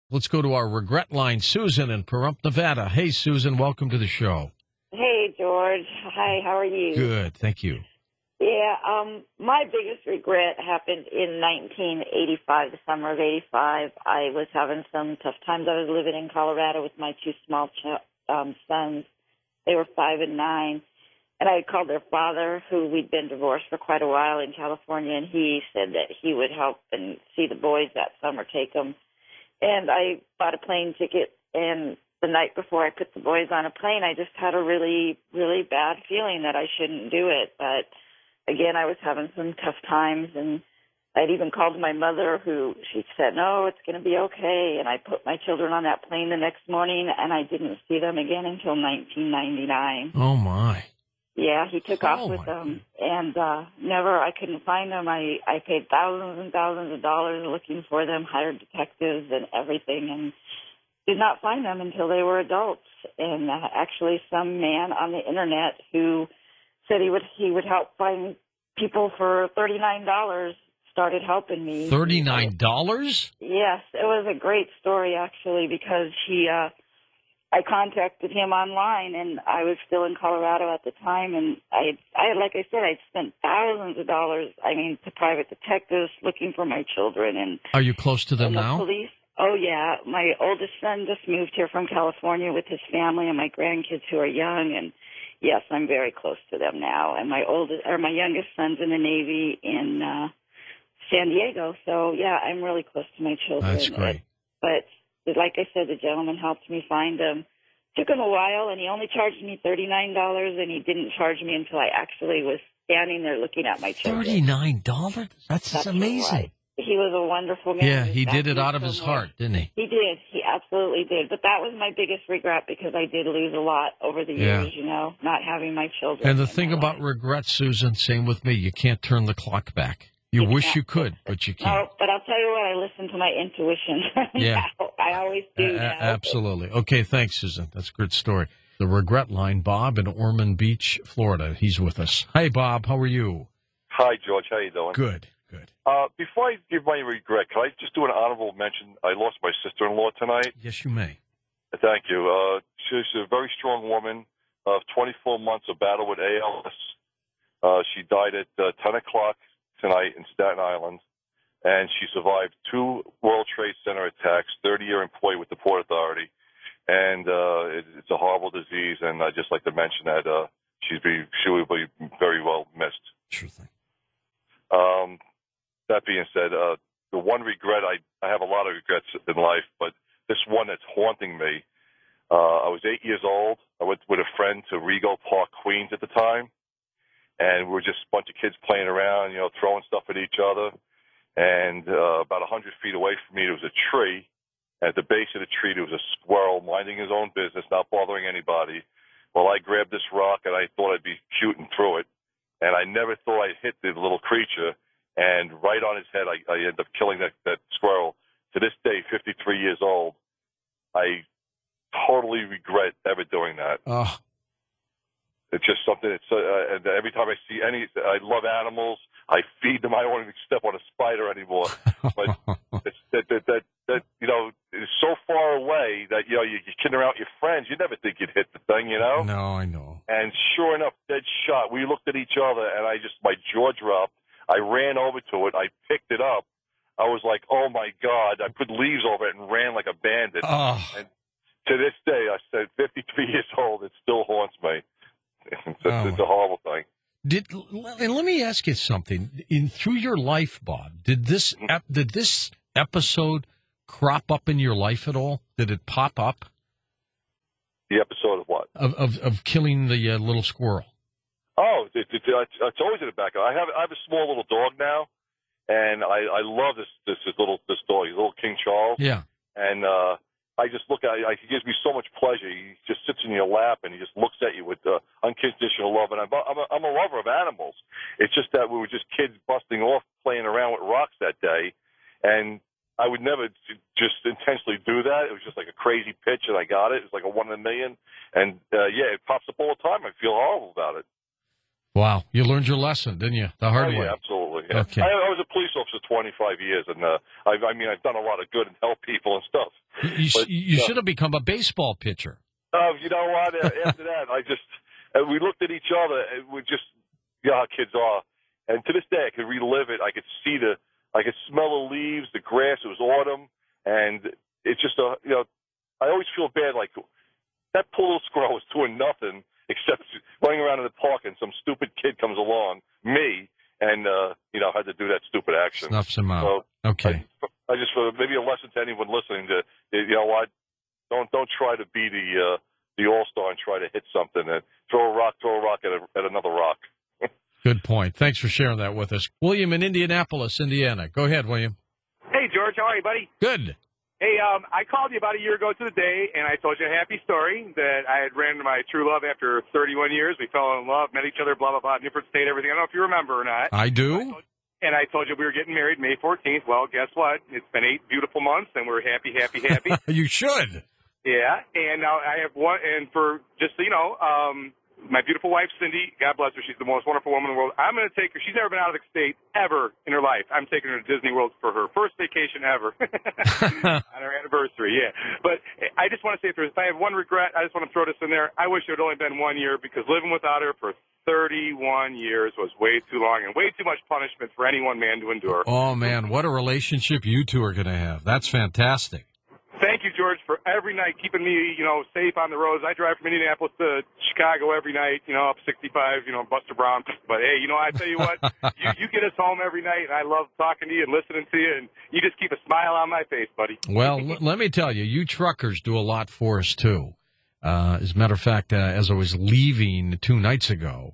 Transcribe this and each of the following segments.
Let's go to our regret line, Susan in Pahrump, Nevada. Hey, Susan, welcome to the show. Hey, George. Hi, how are you? Good, thank you. Yeah, my biggest regret happened in 1985, the summer of 85. I was having some tough times. I was living in Colorado with my two small sons. They were 5 and 9. And I had called their father, who we'd been divorced for quite a while in California, and he said that he would help and see the boys that summer, take them. And I bought a plane ticket, and the night before I put the boys on a plane, I just had a really, really bad feeling that I shouldn't do it. But again, I was having some tough times, and I'd even called my mother, who she said, no, it's going to be okay. And I put my children on that plane the next morning, and I didn't see them again until 1999. Oh, my. Yeah, he took off with them, and I couldn't find them. I paid thousands and thousands of dollars looking for them, hired detectives and everything, and did not find them until they were adults. And actually some man on the internet who said he would help find people for $39 started helping me. $39? Yes, it was a great story, actually, because I contacted him online, and I was still in Colorado at the time, and I like I said, I'd spent thousands of dollars, to private detectives looking for my children. And are you close to them now? Police. Oh, yeah. My oldest son just moved here from California with his family and my grandkids who are young, and yes, I'm very close to them now. And my youngest son's in the Navy in San Diego, so yeah, I'm really close to my children. That's great. But like I said, the gentleman helped me find them. Took him a while, and he only charged me $39, and he didn't charge me until I actually was standing there looking at my children. $39? That's amazing. Right. He was a wonderful man. Yeah, he did it out of his heart, didn't he? He did. He absolutely did. But that was my biggest regret, because I did lose a lot over the years, not having my children. And the thing about regret, Susan, same with me, you can't turn the clock back. You wish you could, but you can't. No, but I'll tell you what, I listen to my intuition. Yeah. I always do. Absolutely. Okay, thanks, Susan. That's a good story. The regret line, Bob in Ormond Beach, Florida. He's with us. Hey, Bob, how are you? Hi, George. How you doing? Good. Before I give my regret, can I just do an honorable mention? I lost my sister-in-law tonight. Yes, you may. Thank you. She's a very strong woman of 24 months of battle with ALS. She died at 10 o'clock tonight in Staten Island, and she survived 2 World Trade Center attacks, 30-year employee with the Port Authority, and it's a horrible disease, and I'd just like to mention that she will be very well missed. Sure thing. That being said, the one regret, I have a lot of regrets in life, but this one that's haunting me, I was 8 years old. I went with a friend to Rego Park, Queens at the time, and we were just a bunch of kids playing around, throwing stuff at each other. And about 100 feet away from me, there was a tree. At the base of the tree, there was a squirrel minding his own business, not bothering anybody. Well, I grabbed this rock, and I thought I'd be shooting through it. And I never thought I'd hit the little creature. And right on his head, I ended up killing that squirrel. To this day, 53 years old, I totally regret ever doing that. It's just something and every time I see I love animals. I feed them. I don't want to step on a spider anymore. But it's so far away that, you're kidding around with your friends. You never think you'd hit the thing, No, I know. And sure enough, dead shot. We looked at each other, and my jaw dropped. I ran over to it. I picked it up. I was like, oh, my God. I put leaves over it and ran like a bandit. And to this day, I said, 53 years old, it still haunts me. It's a horrible thing. And let me ask you something. Through your life, Bob, did this episode crop up in your life at all? Did it pop up? The episode of what? Of killing the little squirrel. Oh, it's always in the back. I have a small little dog now, and I love this dog. He's a little King Charles. Yeah. And I just look at it. He gives me so much pleasure. He just sits in your lap, and he just looks at you with unconditional love. And I'm a lover of animals. It's just that we were just kids busting off, playing around with rocks that day, and I would never just intentionally do that. It was just like a crazy pitch, and I got it. It was like a 1 in a million. And, it pops up all the time. I feel horrible about it. Wow. You learned your lesson, didn't you? The hard way. Yeah, absolutely. Yeah. Okay. I was a police officer 25 years, and I've done a lot of good and helped people and stuff. You should have become a baseball pitcher. You know what? After that, we looked at each other, and we just, you know how kids are. And to this day, I could relive it. I could smell the leaves, the grass. It was autumn, and it's just I always feel bad. Like that poor little squirrel was doing nothing except running around in the park, and some stupid kid comes along, me, and had to do that stupid action. Snuffs him out. So, okay. I just maybe a lesson to anyone listening to what. Don't try to be the all-star and try to hit something and throw a rock at another rock. Good point. Thanks for sharing that with us. William in Indianapolis, Indiana. Go ahead, William. Hey, George. How are you, buddy? Good. Hey, I called you about a year ago to the day, and I told you a happy story that I had ran into my true love after 31 years. We fell in love, met each other, blah, blah, blah, different state, everything. I don't know if you remember or not. I do. And I told you we were getting married May 14th. Well, guess what? It's been 8 beautiful months, and we're happy. You should. Yeah, and now I have one, and for just so you know, my beautiful wife, Cindy, God bless her, she's the most wonderful woman in the world. I'm going to take her. She's never been out of the state ever in her life. I'm taking her to Disney World for her first vacation ever on her anniversary, yeah. But I just want to say, if I have one regret, I just want to throw this in there. I wish it had only been 1 year, because living without her for 31 years was way too long and way too much punishment for any one man to endure. Oh, man, what a relationship you two are going to have. That's fantastic. Thank you, George, for every night keeping me, safe on the roads. I drive from Indianapolis to Chicago every night, up 65, Buster Brown. But, hey, I tell you what, you get us home every night, and I love talking to you and listening to you, and you just keep a smile on my face, buddy. Well, let me tell you, you truckers do a lot for us, too. As a matter of fact, as I was leaving 2 nights ago,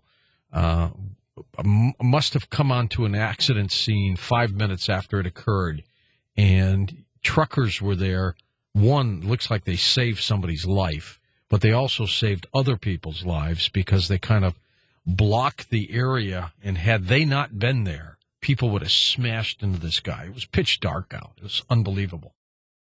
must have come onto an accident scene 5 minutes after it occurred, and truckers were there. One, looks like they saved somebody's life, but they also saved other people's lives because they kind of blocked the area, and had they not been there, people would have smashed into this guy. It was pitch dark out. It was unbelievable.